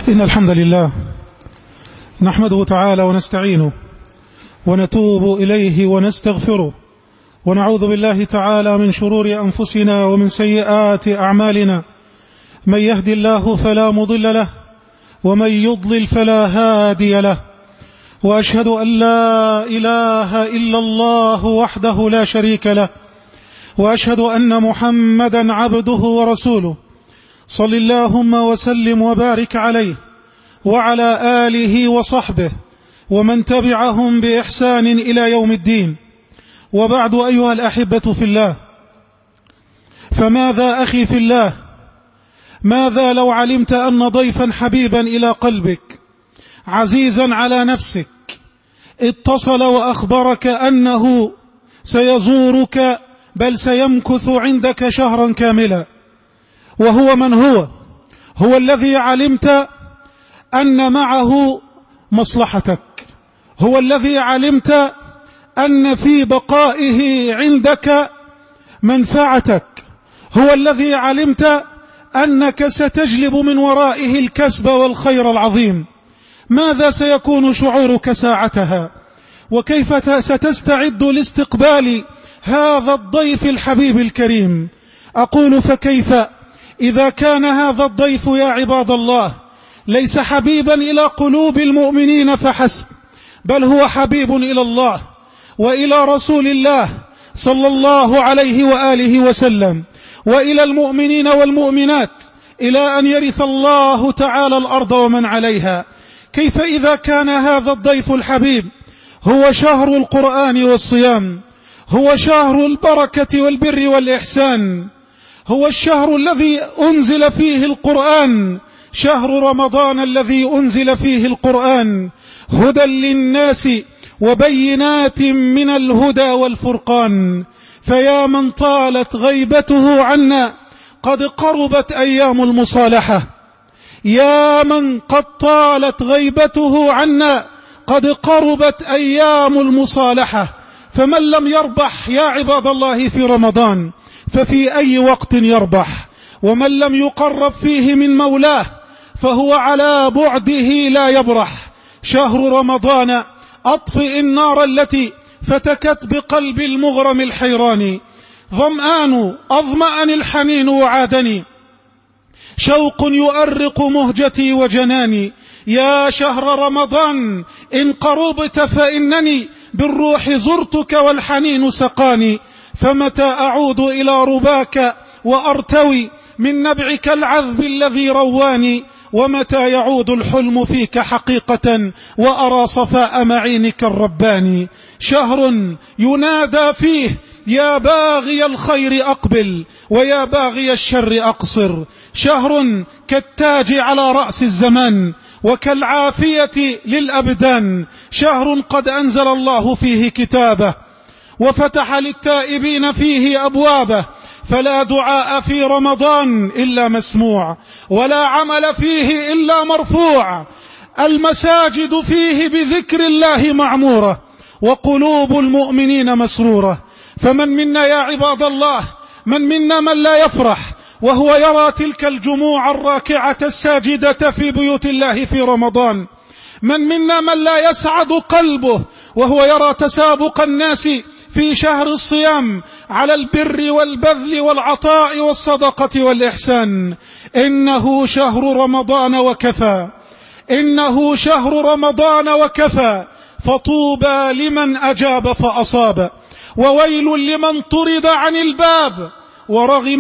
إن الحمد لله نحمده تعالى ونستعينه ونتوب إليه ونستغفره ونعوذ بالله تعالى من شرور أنفسنا ومن سيئات أعمالنا. من يهدي الله فلا مضل له ومن يضلل فلا هادي له، وأشهد أن لا إله إلا الله وحده لا شريك له، وأشهد أن محمدا عبده ورسوله. صل اللهم وسلم وبارك عليه وعلى آله وصحبه ومن تبعهم بإحسان إلى يوم الدين. وبعد أيها الأحبة في الله، فماذا أخي في الله، ماذا لو علمت أن ضيفا حبيبا إلى قلبك عزيزا على نفسك اتصل وأخبرك أنه سيزورك بل سيمكث عندك شهرا كاملا، وهو من هو الذي علمت أن معه مصلحتك، هو الذي علمت أن في بقائه عندك منفعتك، هو الذي علمت أنك ستجلب من ورائه الكسب والخير العظيم. ماذا سيكون شعورك ساعتها؟ وكيف ستستعد لاستقبال هذا الضيف الحبيب الكريم؟ أقول فكيف إذا كان هذا الضيف يا عباد الله ليس حبيبا إلى قلوب المؤمنين فحسب، بل هو حبيب إلى الله وإلى رسول الله صلى الله عليه وآله وسلم وإلى المؤمنين والمؤمنات إلى أن يرث الله تعالى الأرض ومن عليها. كيف إذا كان هذا الضيف الحبيب هو شهر القرآن والصيام، هو شهر البركة والبر والإحسان، هو الشهر الذي أنزل فيه القرآن، شهر رمضان الذي أنزل فيه القرآن هدى للناس وبينات من الهدى والفرقان. فيا من طالت غيبته عنا قد قربت أيام المصالحة، يا من قد طالت غيبته عنا قد قربت أيام المصالحة. فمن لم يربح يا عباد الله في رمضان ففي أي وقت يربح؟ ومن لم يقرب فيه من مولاه فهو على بعده لا يبرح. شهر رمضان أطفئ النار التي فتكت بقلب المغرم الحيران، ظمآن أظمأني الحنين وعادني، شوق يؤرق مهجتي وجناني. يا شهر رمضان إن قربت فإنني بالروح زرتك والحنين سقاني، فمتى أعود إلى رباك وأرتوي من نبعك العذب الذي رواني، ومتى يعود الحلم فيك حقيقة وأرى صفاء معينك الرباني. شهر ينادى فيه يا باغي الخير أقبل ويا باغي الشر أقصر، شهر كالتاج على رأس الزمان وكالعافية للأبدان، شهر قد أنزل الله فيه كتابه وفتح للتائبين فيه أبوابه، فلا دعاء في رمضان إلا مسموع ولا عمل فيه إلا مرفوع، المساجد فيه بذكر الله معمورة وقلوب المؤمنين مسرورة. فمن منا يا عباد الله، من منا من لا يفرح وهو يرى تلك الجموع الراكعة الساجدة في بيوت الله في رمضان؟ من منا من لا يسعد قلبه وهو يرى تسابق الناس في شهر الصيام على البر والبذل والعطاء والصدقة والإحسان؟ إنه شهر رمضان وكفى، إنه شهر رمضان وكفى، فطوبى لمن أجاب فأصاب، وويل لمن طرد عن الباب، ورغم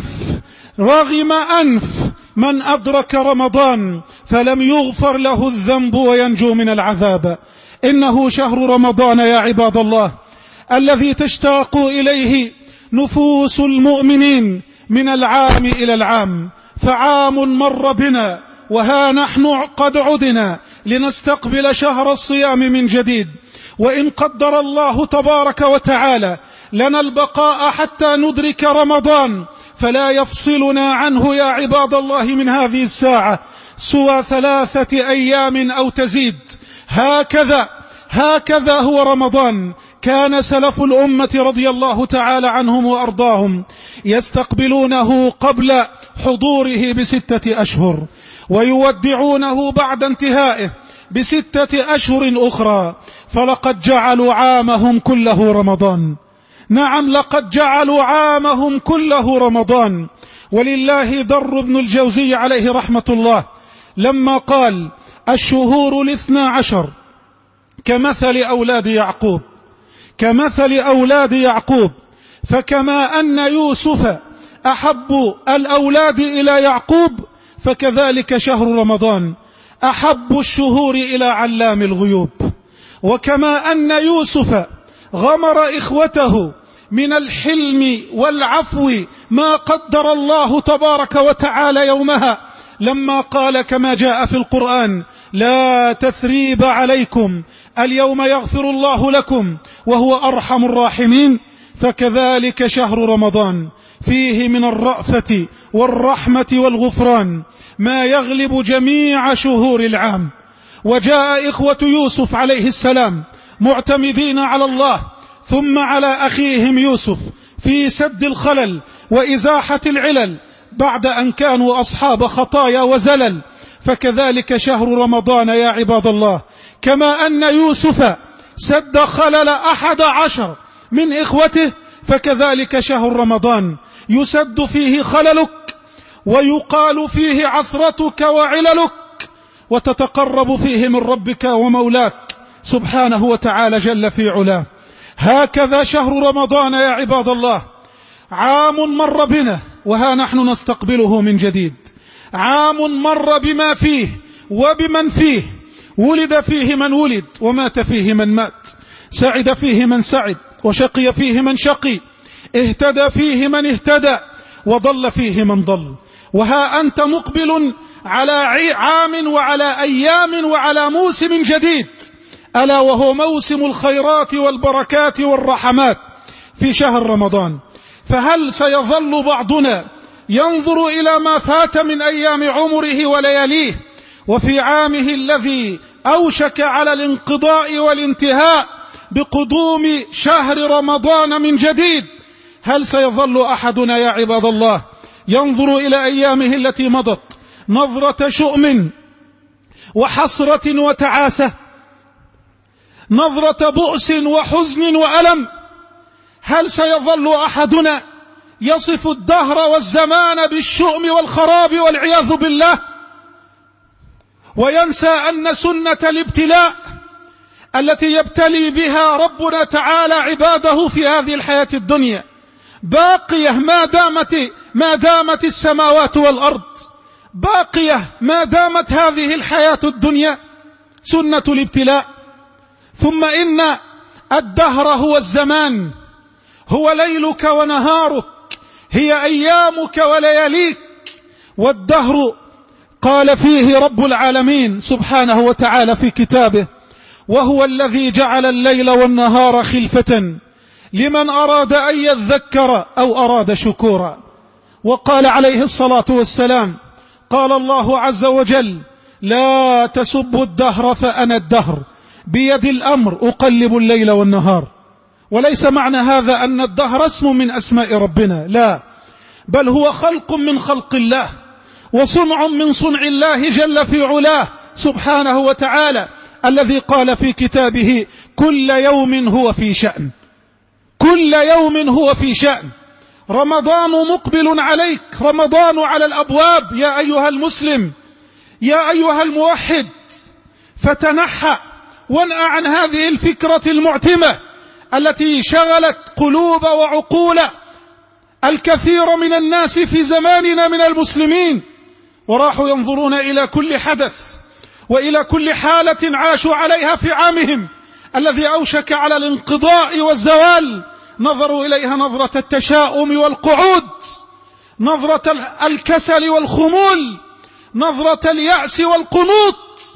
أنف من أدرك رمضان فلم يغفر له الذنب وينجو من العذاب. إنه شهر رمضان يا عباد الله الذي تشتاق إليه نفوس المؤمنين من العام إلى العام، فعام مر بنا وها نحن قد عدنا لنستقبل شهر الصيام من جديد. وإن قدر الله تبارك وتعالى لنا البقاء حتى ندرك رمضان فلا يفصلنا عنه يا عباد الله من هذه الساعة سوى 3 أيام أو تزيد. هكذا هو رمضان. كان سلف الأمة رضي الله تعالى عنهم وأرضاهم يستقبلونه قبل حضوره ب6 أشهر، ويودعونه بعد انتهائه ب6 أشهر أخرى، فلقد جعلوا عامهم كله رمضان. نعم، لقد جعلوا عامهم كله رمضان. ولله در ابن الجوزي عليه رحمة الله لما قال: الشهور 12 كمثل أولاد يعقوب، كمثل أولاد يعقوب، فكما أن يوسف أحب الأولاد إلى يعقوب فكذلك شهر رمضان أحب الشهور إلى علام الغيوب. وكما أن يوسف غمر إخوته من الحلم والعفو ما قدر الله تبارك وتعالى يومها لما قال كما جاء في القرآن: لا تثريب عليكم اليوم يغفر الله لكم وهو أرحم الراحمين، فكذلك شهر رمضان فيه من الرأفة والرحمة والغفران ما يغلب جميع شهور العام. وجاء إخوة يوسف عليه السلام معتمدين على الله ثم على أخيهم يوسف في سد الخلل وإزاحة العلل بعد أن كانوا أصحاب خطايا وزلل، فكذلك شهر رمضان يا عباد الله كما أن يوسف سد خلل 11 من إخوته فكذلك شهر رمضان يسد فيه خللك ويقال فيه عثرتك وعللك وتتقرب فيه من ربك ومولاك سبحانه وتعالى جل في علاه. هكذا شهر رمضان يا عباد الله، عام مر بنا وها نحن نستقبله من جديد، عام مر بما فيه وبمن فيه، ولد فيه من ولد ومات فيه من مات، سعد فيه من سعد وشقي فيه من شقي، اهتدى فيه من اهتدى وضل فيه من ضل. وها أنت مقبل على عام وعلى أيام وعلى موسم جديد، ألا وهو موسم الخيرات والبركات والرحمات في شهر رمضان. فهل سيظل بعضنا ينظر إلى ما فات من أيام عمره ولياليه وفي عامه الذي أوشك على الانقضاء والانتهاء بقدوم شهر رمضان من جديد؟ هل سيظل أحدنا يا عباد الله ينظر إلى أيامه التي مضت نظرة شؤم وحسرة وتعاسة، نظرة بؤس وحزن وألم؟ هل سيظل أحدنا يصف الدهر والزمان بالشؤم والخراب والعياذ بالله وينسى أن سنة الابتلاء التي يبتلي بها ربنا تعالى عباده في هذه الحياة الدنيا باقية ما دامت السماوات والأرض، باقية ما دامت هذه الحياة الدنيا سنة الابتلاء. ثم إن الدهر هو الزمان، هو ليلك ونهارك، هي أيامك ولياليك. والدهر قال فيه رب العالمين سبحانه وتعالى في كتابه: وهو الذي جعل الليل والنهار خلفة لمن أراد أن يذكر أو أراد شكورا. وقال عليه الصلاة والسلام: قال الله عز وجل: لا تسبوا الدهر فأنا الدهر بيد الأمر أقلب الليل والنهار. وليس معنى هذا أن الدهر اسم من أسماء ربنا، لا، بل هو خلق من خلق الله وصنع من صنع الله جل في علاه سبحانه وتعالى، الذي قال في كتابه: كل يوم هو في شأن، كل يوم هو في شأن. رمضان مقبل عليك، رمضان على الأبواب يا أيها المسلم، يا أيها الموحد، فتنحى وانأى عن هذه الفكرة المعتمة التي شغلت قلوب وعقول الكثير من الناس في زماننا من المسلمين، وراحوا ينظرون إلى كل حدث وإلى كل حالة عاشوا عليها في عامهم الذي أوشك على الانقضاء والزوال، نظروا إليها نظرة التشاؤم والقعود، نظرة الكسل والخمول، نظرة اليأس والقنوط،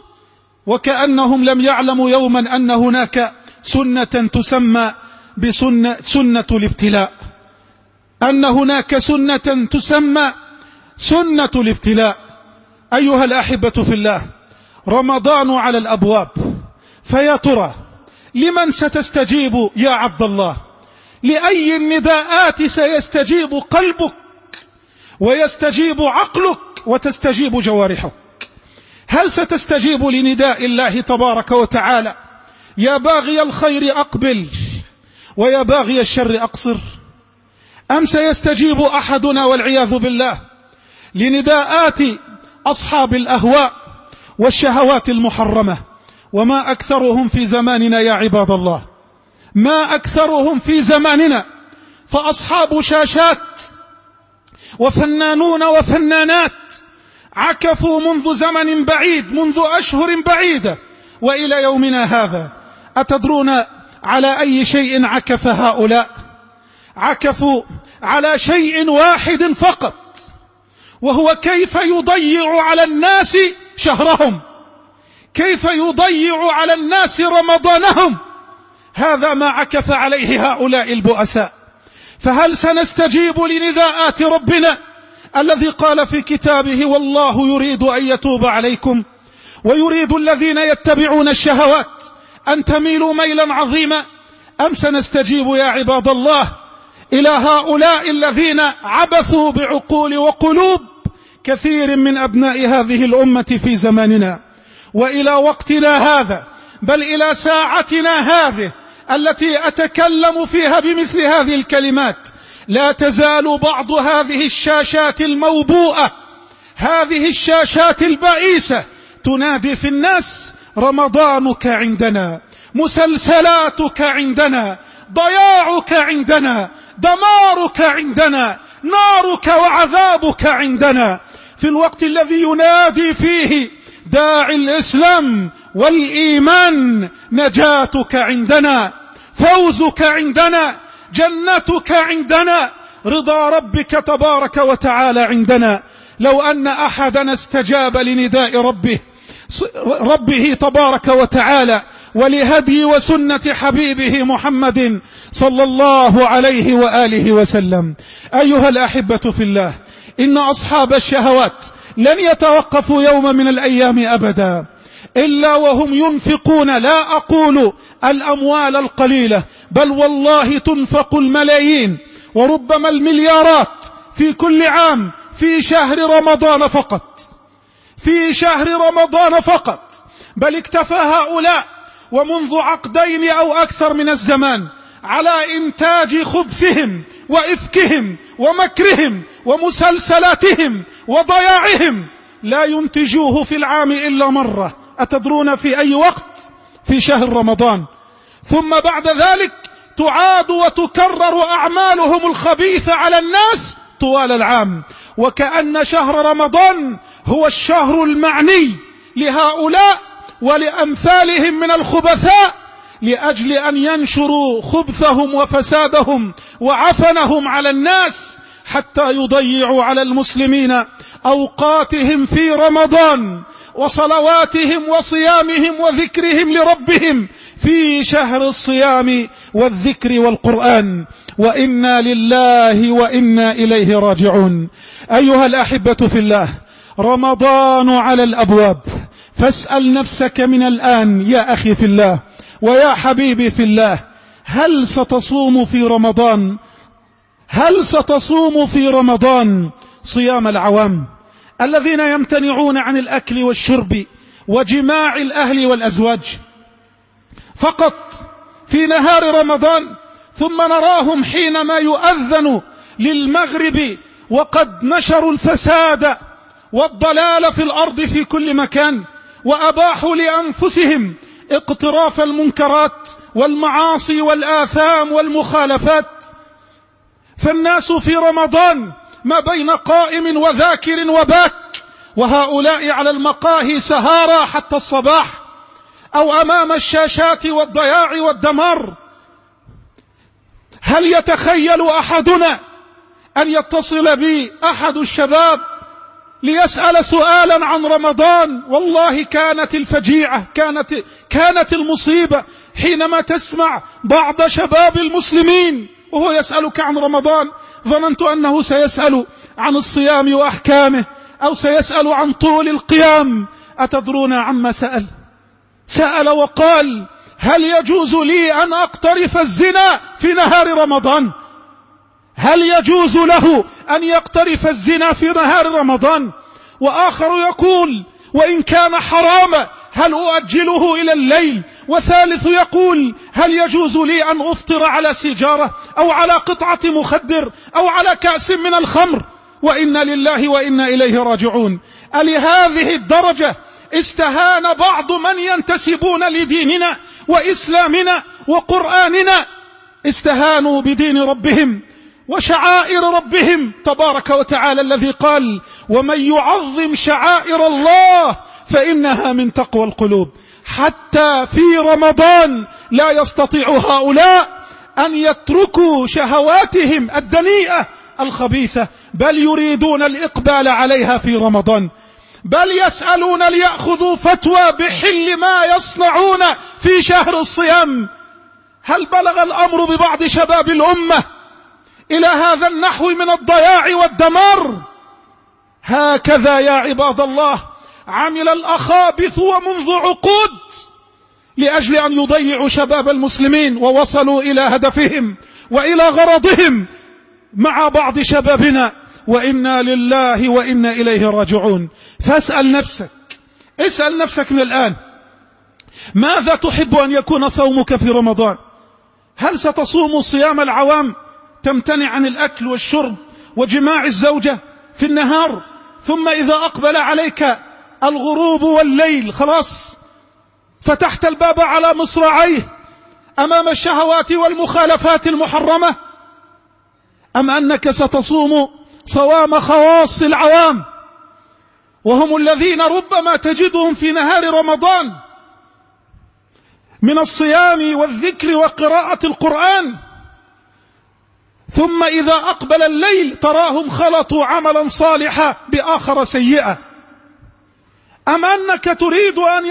وكأنهم لم يعلموا يوما أن هناك سنة تسمى سنة الابتلاء، أن هناك سنة تسمى سنة الابتلاء. أيها الأحبة في الله، رمضان على الأبواب، فيا ترى لمن ستستجيب يا عبد الله؟ لأي النداءات سيستجيب قلبك ويستجيب عقلك وتستجيب جوارحك؟ هل ستستجيب لنداء الله تبارك وتعالى يا باغي الخير أقبل ويا باغي الشر أقصر؟ أم سيستجيب أحدنا والعياذ بالله لنداءات أصحاب الأهواء والشهوات المحرمة؟ وما أكثرهم في زماننا يا عباد الله، ما أكثرهم في زماننا. فأصحاب شاشات وفنانون وفنانات عكفوا منذ زمن بعيد، منذ أشهر بعيدة وإلى يومنا هذا. أتدرون على أي شيء عكف هؤلاء؟ عكفوا على شيء واحد فقط، وهو كيف يضيع على الناس شهرهم، كيف يضيع على الناس رمضانهم. هذا ما عكف عليه هؤلاء البؤساء. فهل سنستجيب لنداءات ربنا الذي قال في كتابه: والله يريد أن يتوب عليكم ويريد الذين يتبعون الشهوات أن تميلوا ميلا عظيما؟ أم سنستجيب يا عباد الله إلى هؤلاء الذين عبثوا بعقول وقلوب كثير من أبناء هذه الأمة في زماننا وإلى وقتنا هذا، بل إلى ساعتنا هذه التي أتكلم فيها بمثل هذه الكلمات؟ لا تزال بعض هذه الشاشات الموبوءة، هذه الشاشات البائسة، تنادي في الناس: رمضانك عندنا، مسلسلاتك عندنا، ضياعك عندنا، دمارك عندنا، نارك وعذابك عندنا. في الوقت الذي ينادي فيه داعي الإسلام والإيمان: نجاتك عندنا، فوزك عندنا، جنتك عندنا، رضا ربك تبارك وتعالى عندنا. لو أن أحدنا استجاب لنداء ربه تبارك وتعالى ولهدي وسنة حبيبه محمد صلى الله عليه وآله وسلم. أيها الأحبة في الله، إن أصحاب الشهوات لن يتوقفوا يوم من الأيام أبدا إلا وهم ينفقون، لا أقول الأموال القليلة، بل والله تنفق الملايين وربما المليارات في كل عام في شهر رمضان فقط، في شهر رمضان فقط. بل اكتفى هؤلاء ومنذ عقدين أو أكثر من الزمان على إنتاج خبثهم وإفكهم ومكرهم ومسلسلاتهم وضياعهم، لا ينتجوه في العام إلا مرة. أتدرون في أي وقت؟ في شهر رمضان. ثم بعد ذلك تعاد وتكرر أعمالهم الخبيثة على الناس طوال العام، وكأن شهر رمضان هو الشهر المعني لهؤلاء ولأمثالهم من الخبثاء، لأجل أن ينشروا خبثهم وفسادهم وعفنهم على الناس، حتى يضيعوا على المسلمين أوقاتهم في رمضان وصلواتهم وصيامهم وذكرهم لربهم في شهر الصيام والذكر والقرآن. وإنا لله وإنا إليه راجعون. أيها الأحبة في الله، رمضان على الأبواب، فاسأل نفسك من الآن يا أخي في الله ويا حبيبي في الله: هل ستصوم في رمضان؟ هل ستصوم في رمضان صيام العوام الذين يمتنعون عن الأكل والشرب وجماع الأهل والأزواج فقط في نهار رمضان، ثم نراهم حينما يؤذن للمغرب وقد نشروا الفساد والضلال في الأرض في كل مكان، وأباحوا لأنفسهم اقتراف المنكرات والمعاصي والآثام والمخالفات. فالناس في رمضان ما بين قائم وذاكر وباك، وهؤلاء على المقاهي سهارى حتى الصباح، أو أمام الشاشات والضياع والدمار. هل يتخيل أحدنا أن يتصل بي أحد الشباب ليسأل سؤالا عن رمضان؟ والله كانت الفجيعة، كانت المصيبة حينما تسمع بعض شباب المسلمين وهو يسألك عن رمضان. ظننت أنه سيسأل عن الصيام وأحكامه أو سيسأل عن طول القيام. أتدرون عما سأل؟ سأل وقال: هل يجوز لي أن أقترف الزنا في نهار رمضان؟ هل يجوز له أن يقترف الزنا في نهار رمضان؟ وآخر يقول: وإن كان حراما هل أؤجله إلى الليل؟ وثالث يقول هل يجوز لي أن أفطر على سيجارة أو على قطعة مخدر أو على كأس من الخمر؟ وإنا لله وإنا إليه راجعون. ألهذه الدرجة استهان بعض من ينتسبون لديننا وإسلامنا وقرآننا، استهانوا بدين ربهم وشعائر ربهم تبارك وتعالى الذي قال ومن يعظم شعائر الله فإنها من تقوى القلوب. حتى في رمضان لا يستطيع هؤلاء أن يتركوا شهواتهم الدنيئة الخبيثة، بل يريدون الإقبال عليها في رمضان، بل يسألون ليأخذوا فتوى بحل ما يصنعون في شهر الصيام. هل بلغ الأمر ببعض شباب الأمة إلى هذا النحو من الضياع والدمار؟ هكذا يا عباد الله عمل الأخابث ومنذ عقود لأجل أن يضيعوا شباب المسلمين، ووصلوا إلى هدفهم وإلى غرضهم مع بعض شبابنا، وإنا لله وإنا إليه راجعون. فاسأل نفسك، اسأل نفسك من الآن، ماذا تحب أن يكون صومك في رمضان؟ هل ستصوم صيام العوام تمتنع عن الأكل والشرب وجماع الزوجة في النهار، ثم إذا أقبل عليك الغروب والليل خلاص فتحت الباب على مصراعيه أمام الشهوات والمخالفات المحرمة؟ أم أنك ستصوم صوام خواص العوام، وهم الذين ربما تجدهم في نهار رمضان من الصيام والذكر وقراءة القرآن، ثم إذا أقبل الليل تراهم خلطوا عملا صالحا بآخر سيئا؟ أم أنك تريد أن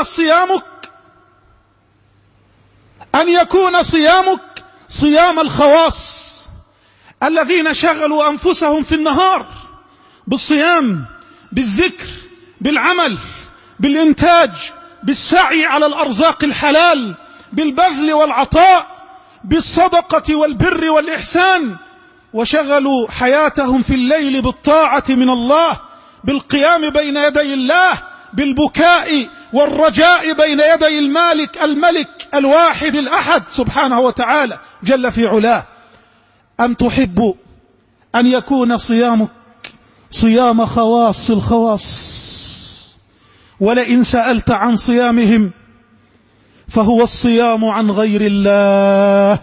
يكون صيامك صيام الخواص الذين شغلوا أنفسهم في النهار بالصيام، بالذكر، بالعمل، بالإنتاج، بالسعي على الأرزاق الحلال، بالبذل والعطاء، بالصدقة والبر والإحسان، وشغلوا حياتهم في الليل بالطاعة من الله، بالقيام بين يدي الله، بالبكاء والرجاء بين يدي الملك الواحد الأحد سبحانه وتعالى جل في علاه؟ أم تحب أن يكون صيامك صيام خواص الخواص؟ ولئن سألت عن صيامهم فهو الصيام عن غير الله،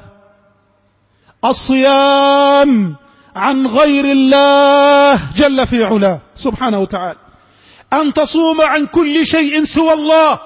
الصيام عن غير الله جل في علاه سبحانه وتعالى. أن تصوم عن كل شيء سوى الله،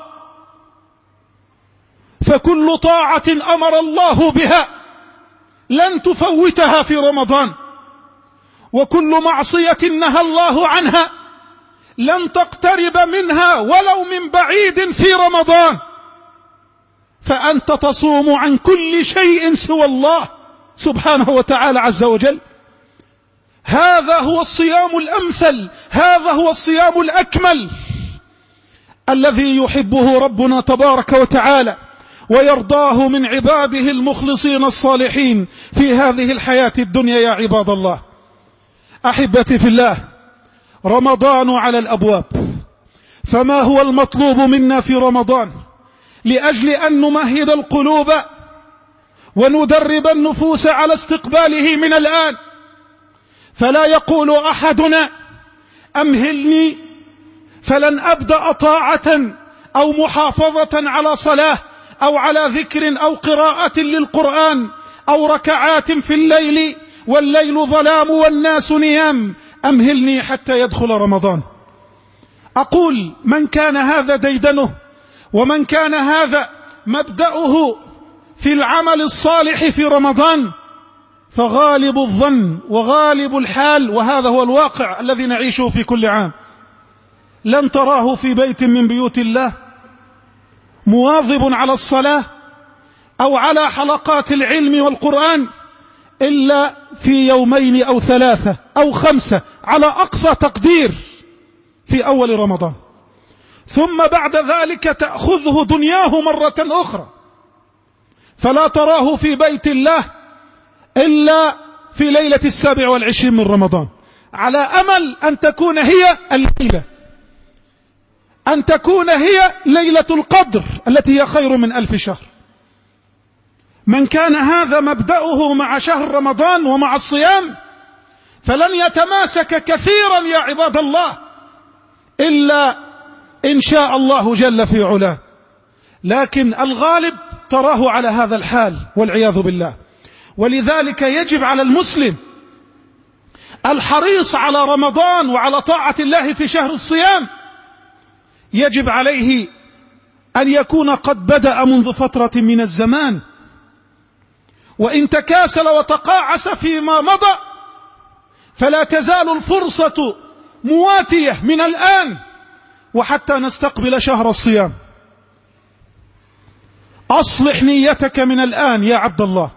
فكل طاعة أمر الله بها لن تفوتها في رمضان، وكل معصية نهى الله عنها لن تقترب منها ولو من بعيد في رمضان. فأنت تصوم عن كل شيء سوى الله سبحانه وتعالى عز وجل. هذا هو الصيام الأمثل، هذا هو الصيام الأكمل الذي يحبه ربنا تبارك وتعالى ويرضاه من عباده المخلصين الصالحين في هذه الحياة الدنيا. يا عباد الله، أحبتي في الله، رمضان على الأبواب، فما هو المطلوب منا في رمضان لأجل أن نمهد القلوب وندرب النفوس على استقباله من الآن؟ فلا يقول أحدنا أمهلني فلن أبدأ طاعة أو محافظة على صلاة أو على ذكر أو قراءة للقرآن أو ركعات في الليل والليل ظلام والناس نيام، أمهلني حتى يدخل رمضان. أقول من كان هذا ديدنه ومن كان هذا مبدأه في العمل الصالح في رمضان، فغالب الظن وغالب الحال، وهذا هو الواقع الذي نعيشه في كل عام، لن تراه في بيت من بيوت الله مواظب على الصلاة أو على حلقات العلم والقرآن إلا في يومين أو 3 أو 5 على أقصى تقدير في أول رمضان، ثم بعد ذلك تأخذه دنياه مرة أخرى، فلا تراه في بيت الله إلا في ليلة 27 من رمضان، على أمل أن تكون هي الليلة. أن تكون هي ليلة القدر التي هي خير من 1000 شهر. من كان هذا مبدأه مع شهر رمضان ومع الصيام فلن يتماسك كثيرا يا عباد الله إلا إن شاء الله جل في علاه. لكن الغالب تراه على هذا الحال والعياذ بالله. ولذلك يجب على المسلم الحريص على رمضان وعلى طاعة الله في شهر الصيام. يجب عليه أن يكون قد بدأ منذ فترة من الزمان، وإن تكاسل وتقاعس فيما مضى فلا تزال الفرصة مواتية من الآن وحتى نستقبل شهر الصيام. أصلح نيتك من الآن يا عبد الله،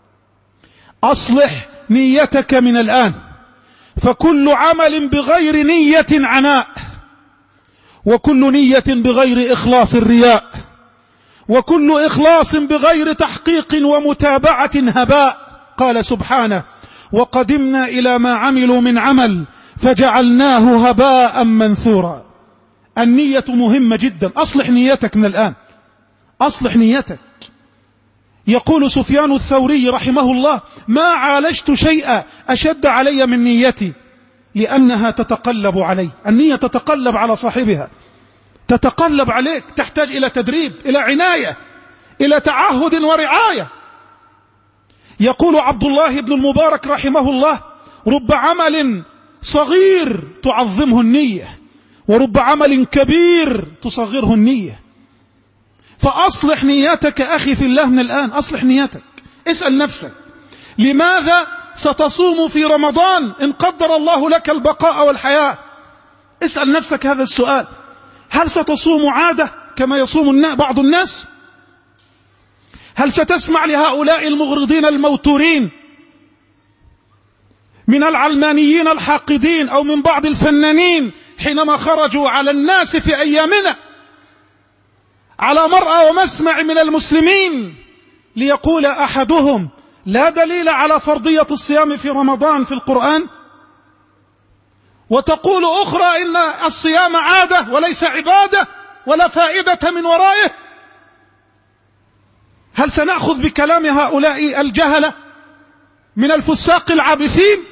أصلح نيتك من الآن، فكل عمل بغير نية عناء، وكل نية بغير إخلاص الرياء، وكل إخلاص بغير تحقيق ومتابعة هباء. قال سبحانه: وقدمنا إلى ما عملوا من عمل فجعلناه هباء منثورا. النية مهمة جدا، أصلح نيتك من الآن، أصلح نيتك. يقول سفيان الثوري رحمه الله: ما عالجت شيئا أشد علي من نيتي، لأنها تتقلب علي. النية تتقلب على صاحبها، تتقلب عليك، تحتاج إلى تدريب، إلى عناية، إلى تعهد ورعاية. يقول عبد الله بن المبارك رحمه الله: رب عمل صغير تعظمه النية، ورب عمل كبير تصغره النية. فأصلح نيتك أخي في الله من الآن، أصلح نيتك. اسأل نفسك: لماذا ستصوم في رمضان إن قدر الله لك البقاء والحياة؟ اسأل نفسك هذا السؤال. هل ستصوم عادة كما يصوم بعض الناس؟ هل ستسمع لهؤلاء المغرضين الموتورين من العلمانيين الحاقدين أو من بعض الفنانين حينما خرجوا على الناس في أيامنا على مرأى ومسمع من المسلمين ليقول أحدهم: لا دليل على فرضية الصيام في رمضان في القرآن، وتقول أخرى إن الصيام عادة وليس عبادة ولا فائدة من ورائه؟ هل سنأخذ بكلام هؤلاء الجهلة من الفساق العابثين؟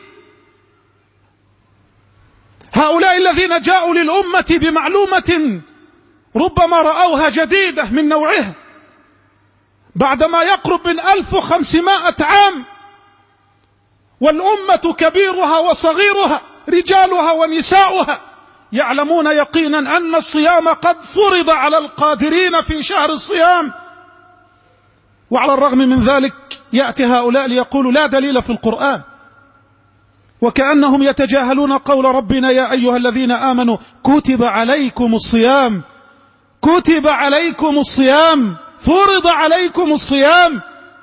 هؤلاء الذين جاءوا للأمة بمعلومة ربما رأوها جديدة من نوعها بعدما يقرب من 1500 عام، والأمة كبيرها وصغيرها رجالها ونساؤها يعلمون يقينا أن الصيام قد فرض على القادرين في شهر الصيام، وعلى الرغم من ذلك يأتي هؤلاء ليقولوا لا دليل في القرآن، وكأنهم يتجاهلون قول ربنا: يا أيها الذين آمنوا كتب عليكم الصيام، كتب عليكم الصيام، فرض عليكم الصيام.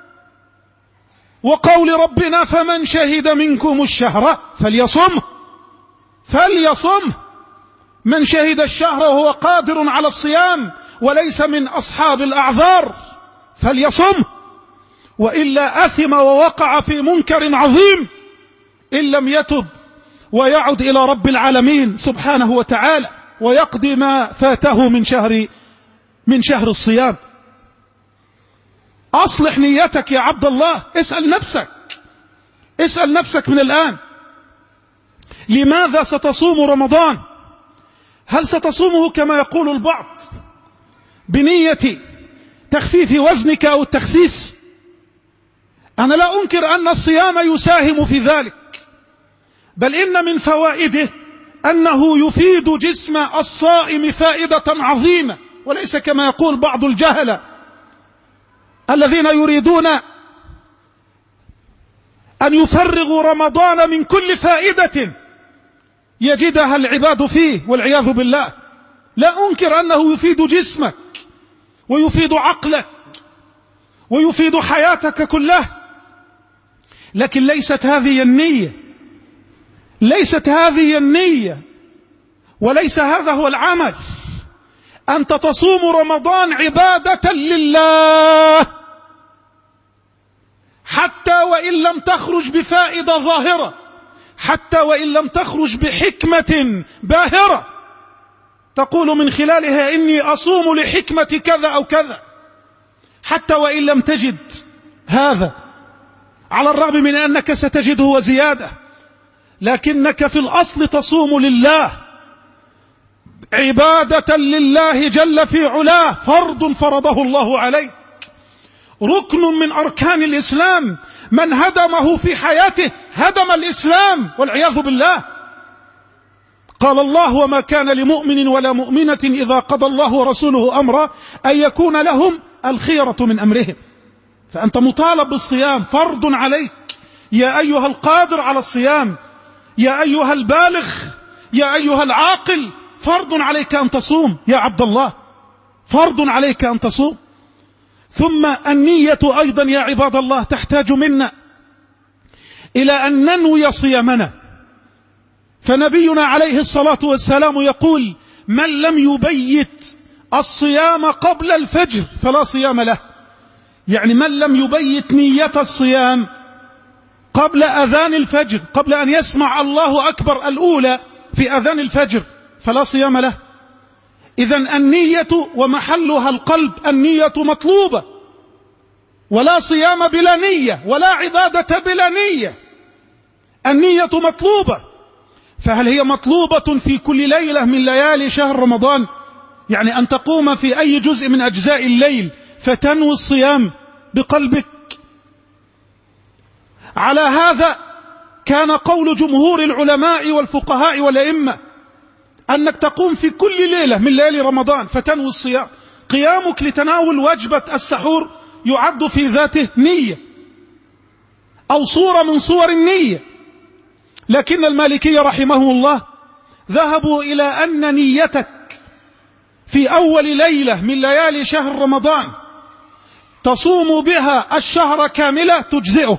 وقول ربنا: فمن شهد منكم الشهر فليصمه، فليصمه. من شهد الشهر وهو قادر على الصيام وليس من أصحاب الأعذار فليصمه، وإلا أثم ووقع في منكر عظيم إن لم يتب ويعد إلى رب العالمين سبحانه وتعالى ويقضي ما فاته من شهر الصيام. أصلح نيتك يا عبد الله. اسأل نفسك، اسأل نفسك من الآن: لماذا ستصوم رمضان؟ هل ستصومه كما يقول البعض بنية تخفيف وزنك أو التخسيس؟ أنا لا أنكر أن الصيام يساهم في ذلك، بل إن من فوائده أنه يفيد جسم الصائم فائدة عظيمة، وليس كما يقول بعض الجهلة الذين يريدون أن يفرغوا رمضان من كل فائدة يجدها العباد فيه والعياذ بالله. لا أنكر أنه يفيد جسمك ويفيد عقلك ويفيد حياتك كلها، لكن ليست هذه النية، ليست هذه النية، وليس هذا هو العمل. أنت تصوم رمضان عبادة لله، حتى وإن لم تخرج بفائدة ظاهرة، حتى وإن لم تخرج بحكمة باهرة، تقول من خلالها إني أصوم لحكمة كذا أو كذا، حتى وإن لم تجد هذا، على الرغم من أنك ستجده وزيادة، لكنك في الأصل تصوم لله، عبادة لله جل في علاه، فرض فرضه الله عليك، ركن من أركان الإسلام، من هدمه في حياته هدم الإسلام والعياذ بالله. قال الله: وما كان لمؤمن ولا مؤمنة إذا قضى الله ورسوله أمرا أن يكون لهم الخيرة من أمرهم. فأنت مطالب بالصيام، فرض عليك يا أيها القادر على الصيام، يا أيها البالغ، يا أيها العاقل، فرض عليك أن تصوم يا عبد الله، فرض عليك أن تصوم. ثم النية أيضا يا عباد الله تحتاج منا إلى أن ننوي صيامنا، فنبينا عليه الصلاة والسلام يقول: من لم يبيت الصيام قبل الفجر فلا صيام له، يعني من لم يبيت نية الصيام قبل أذان الفجر، قبل أن يسمع الله أكبر الأولى في أذان الفجر، فلا صيام له. إذن النية ومحلها القلب، النية مطلوبة، ولا صيام بلا نية، ولا عبادة بلا نية، النية مطلوبة. فهل هي مطلوبة في كل ليلة من ليالي شهر رمضان؟ يعني أن تقوم في أي جزء من أجزاء الليل فتنوي الصيام بقلبك؟ على هذا كان قول جمهور العلماء والفقهاء والأئمة، أنك تقوم في كل ليلة من ليالي رمضان فتنوي الصيام. قيامك لتناول وجبة السحور يعد في ذاته نية أو صورة من صور النية. لكن المالكية رحمهم الله ذهبوا إلى أن نيتك في أول ليلة من ليالي شهر رمضان تصوم بها الشهر كاملة تجزئك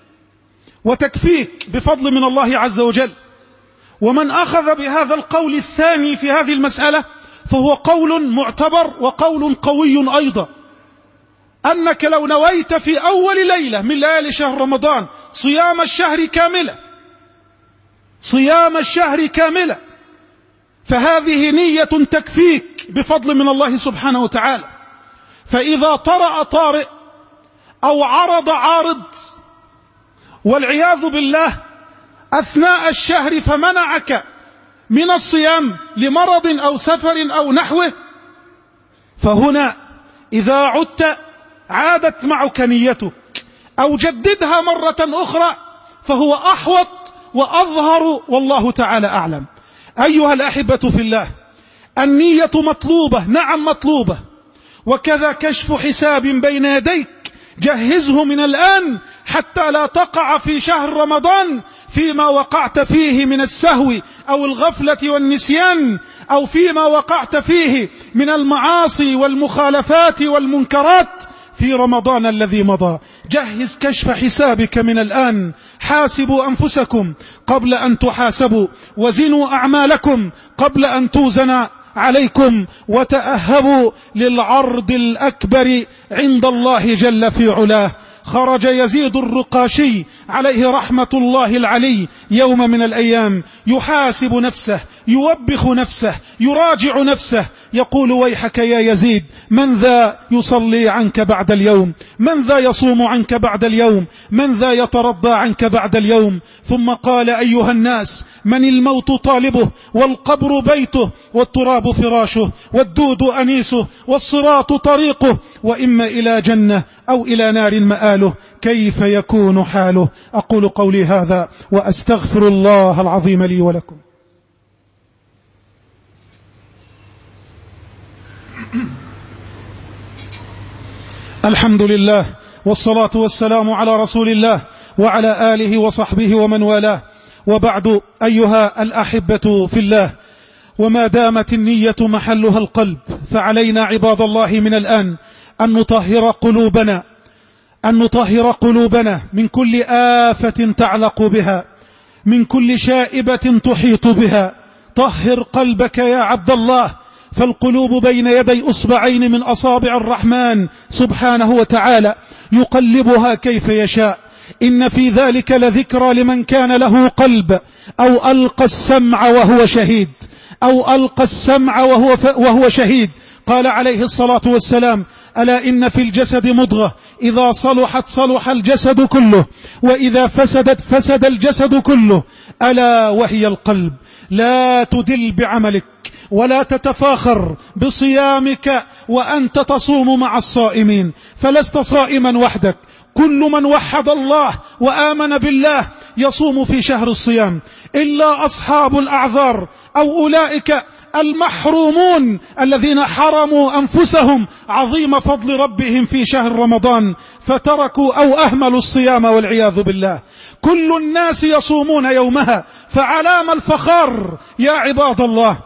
وتكفيك بفضل من الله عز وجل. ومن أخذ بهذا القول الثاني في هذه المسألة فهو قول معتبر وقول قوي أيضا، أنك لو نويت في أول ليلة من ليالي شهر رمضان صيام الشهر كاملة، صيام الشهر كاملة، فهذه نية تكفيك بفضل من الله سبحانه وتعالى. فإذا طرأ طارئ أو عرض عارض والعياذ بالله أثناء الشهر فمنعك من الصيام لمرض أو سفر أو نحوه، فهنا إذا عدت عادت معك نيتك أو جددها مرة أخرى، فهو أحوط وأظهر والله تعالى أعلم. أيها الأحبة في الله، النية مطلوبة، نعم مطلوبة، وكذا كشف حساب بين يديك، جهزه من الآن حتى لا تقع في شهر رمضان فيما وقعت فيه من السهو أو الغفلة والنسيان، أو فيما وقعت فيه من المعاصي والمخالفات والمنكرات في رمضان الذي مضى. جهز كشف حسابك من الآن، حاسبوا أنفسكم قبل أن تحاسبوا، وزنوا أعمالكم قبل أن توزن عليكم، وتأهبوا للعرض الأكبر عند الله جل في علاه. خرج يزيد الرقاشي عليه رحمة الله العلي يوم من الأيام يحاسب نفسه، يوبخ نفسه، يراجع نفسه، يقول: ويحك يا يزيد، من ذا يصلي عنك بعد اليوم؟ من ذا يصوم عنك بعد اليوم؟ من ذا يترضى عنك بعد اليوم؟ ثم قال: أيها الناس، من الموت طالبه، والقبر بيته، والتراب فراشه، والدود أنيسه، والصراط طريقه، وإما إلى جنة أو إلى نار مآله، كيف يكون حاله؟ أقول قولي هذا وأستغفر الله العظيم لي ولكم. الحمد لله، والصلاة والسلام على رسول الله وعلى آله وصحبه ومن والاه، وبعد. أيها الأحبة في الله، وما دامت النية محلها القلب، فعلينا عباد الله من الآن أن نطهر قلوبنا من كل آفة تعلق بها، من كل شائبة تحيط بها. طهر قلبك يا عبد الله، فالقلوب بين يدي أصبعين من أصابع الرحمن سبحانه وتعالى، يقلبها كيف يشاء. إن في ذلك لذكرى لمن كان له قلب أو ألقى السمع وهو شهيد. أو ألقى السمع وهو شهيد. قال عليه الصلاة والسلام: ألا إن في الجسد مضغة إذا صلحت صلح الجسد كله، وإذا فسدت فسد الجسد كله، ألا وهي القلب. لا تدل بعملك ولا تتفاخر بصيامك وأنت تصوم مع الصائمين، فلست صائما وحدك، كل من وحد الله وآمن بالله يصوم في شهر الصيام، إلا أصحاب الأعذار أو أولئك المحرومون الذين حرموا أنفسهم عظيم فضل ربهم في شهر رمضان فتركوا أو أهملوا الصيام والعياذ بالله. كل الناس يصومون يومها، فعلام الفخار يا عباد الله.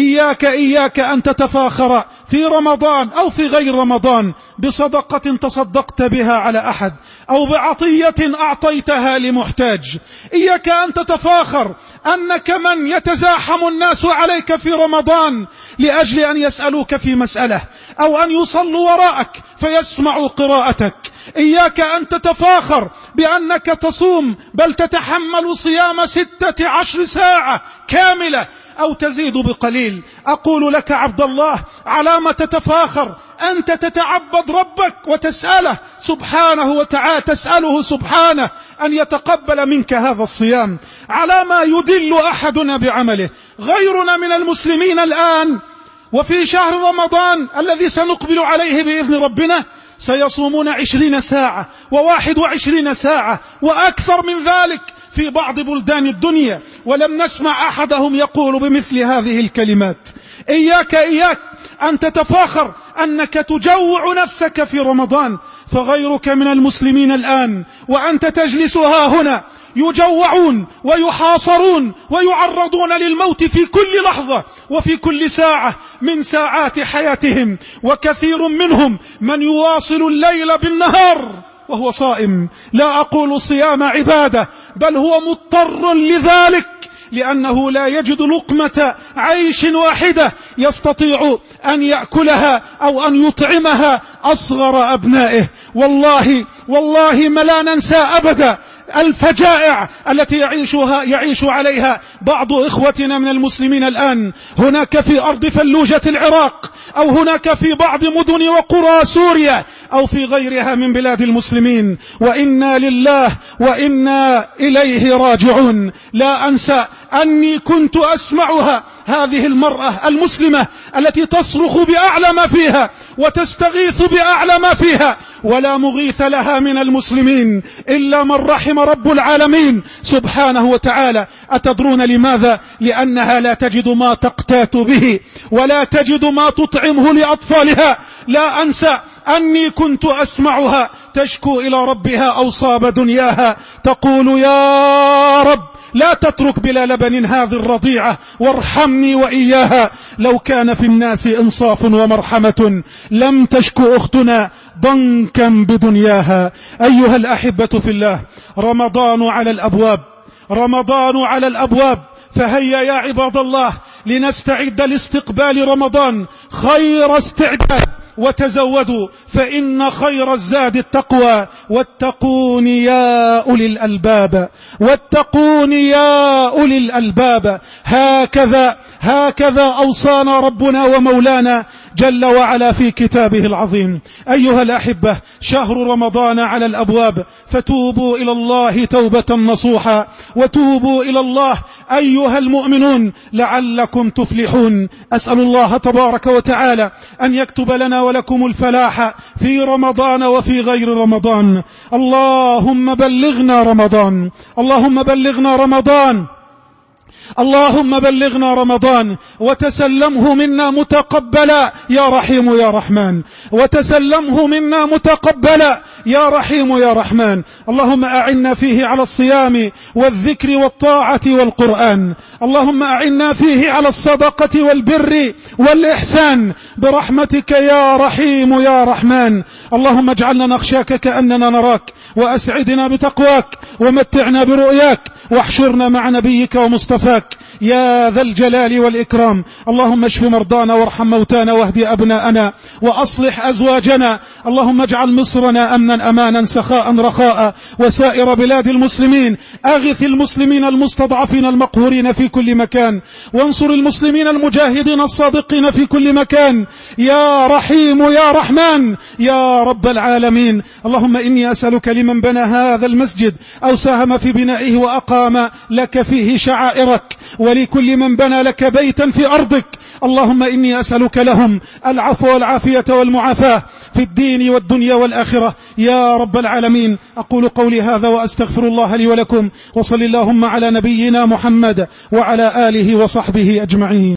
إياك أن تتفاخر في رمضان أو في غير رمضان بصدقة تصدقت بها على أحد أو بعطية أعطيتها لمحتاج. إياك أن تتفاخر أنك من يتزاحم الناس عليك في رمضان لأجل أن يسألوك في مسألة أو أن يصلوا وراءك فيسمعوا قراءتك. إياك أن تتفاخر بأنك تصوم بل تتحمل صيام 16 ساعة كاملة أو تزيد بقليل. أقول لك عبد الله: على ما تتفاخر؟ أنت تتعبد ربك وتسأله سبحانه وتعالى، تسأله سبحانه أن يتقبل منك هذا الصيام. على ما يدل أحدنا بعمله؟ غيرنا من المسلمين الآن وفي شهر رمضان الذي سنقبل عليه بإذن ربنا سيصومون 20 ساعة و21 ساعة وأكثر من ذلك في بعض بلدان الدنيا، ولم نسمع أحدهم يقول بمثل هذه الكلمات. إياك أن تتفاخر أنك تجوع نفسك في رمضان، فغيرك من المسلمين الآن وأنت تجلس هنا يجوعون ويحاصرون ويعرضون للموت في كل لحظة وفي كل ساعة من ساعات حياتهم، وكثير منهم من يواصل الليل بالنهار وهو صائم. لا أقول صيام عبادة، بل هو مضطر لذلك لأنه لا يجد لقمة عيش واحدة يستطيع أن يأكلها أو أن يطعمها أصغر أبنائه. والله ما لا ننسى أبدا الفجائع التي يعيش عليها بعض إخوتنا من المسلمين الآن، هناك في أرض فلوجة العراق أو هناك في بعض مدن وقرى سوريا أو في غيرها من بلاد المسلمين، وإنا لله وإنا إليه راجعون. لا أنسى أني كنت أسمعها، هذه المرأة المسلمة التي تصرخ بأعلى ما فيها وتستغيث بأعلى ما فيها، ولا مغيث لها من المسلمين إلا من رحم رب العالمين سبحانه وتعالى. أتدرون لماذا؟ لأنها لا تجد ما تقتات به ولا تجد ما تطعمه لأطفالها. لا أنسى أني كنت أسمعها تشكو إلى ربها أوصاب دنياها، تقول: يا رب لا تترك بلا لبن هذه الرضيعة وارحمني وإياها. لو كان في الناس إنصاف ومرحمة لم تشكو أختنا ضنكا بدنياها. أيها الأحبة في الله، رمضان على الأبواب، رمضان على الأبواب، فهيا يا عباد الله لنستعد لاستقبال رمضان خير استعداد، وتزودوا فإن خير الزاد التقوى، واتقون يا أولي الألباب، واتقون يا أولي الألباب. هكذا أوصانا ربنا ومولانا جل وعلا في كتابه العظيم. أيها الأحبة، شهر رمضان على الأبواب، فتوبوا إلى الله توبة نصوحا، وتوبوا إلى الله أيها المؤمنون لعلكم تفلحون. أسأل الله تبارك وتعالى أن يكتب لنا ولكم الفلاح في رمضان وفي غير رمضان. اللهم بلغنا رمضان، اللهم بلغنا رمضان، اللهم بلغنا رمضان وتسلمه منا متقبلا يا رحيم يا رحمن، وتسلمه منا متقبلا يا رحيم يا رحمن. اللهم أعنا فيه على الصيام والذكر والطاعة والقرآن، اللهم أعنا فيه على الصدقة والبر والإحسان برحمتك يا رحيم يا رحمن. اللهم اجعلنا نخشاك كأننا نراك، وأسعدنا بتقواك، ومتعنا برؤياك، واحشرنا مع نبيك ومصطفاك يا ذا الجلال والإكرام. اللهم اشف مرضانا وارحم موتانا واهد أبناءنا وأصلح أزواجنا. اللهم اجعل مصرنا أمنا أمانا سخاء رخاء وسائر بلاد المسلمين. أغث المسلمين المستضعفين المقهورين في كل مكان، وانصر المسلمين المجاهدين الصادقين في كل مكان يا رحيم يا رحمن يا رب العالمين. اللهم إني أسألك لمن بنى هذا المسجد أو ساهم في بنائه وأقام لك فيه شعائرك، ولكل من بنى لك بيتا في أرضك، اللهم إني أسألك لهم العفو والعافية والمعافاة في الدين والدنيا والآخرة يا رب العالمين. أقول قولي هذا وأستغفر الله لي ولكم، وصل اللهم على نبينا محمد وعلى آله وصحبه أجمعين.